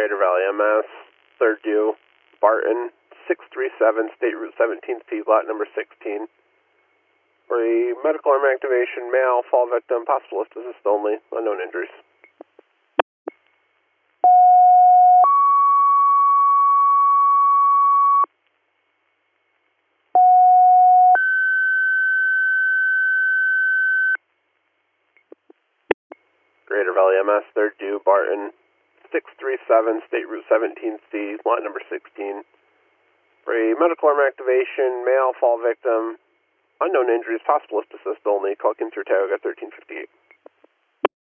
Greater Valley MS, third due, Barton, 637, State Route 17C, lot number 16. For a medical arm activation, male, fall victim, possible lift assist only, unknown injuries. Greater Valley MS, third due, Barton, 637, State Route 17C, lot number 16. For a medical arm activation, male, fall victim, unknown injuries, possible lift assist only, call Kinser Tioga 1358.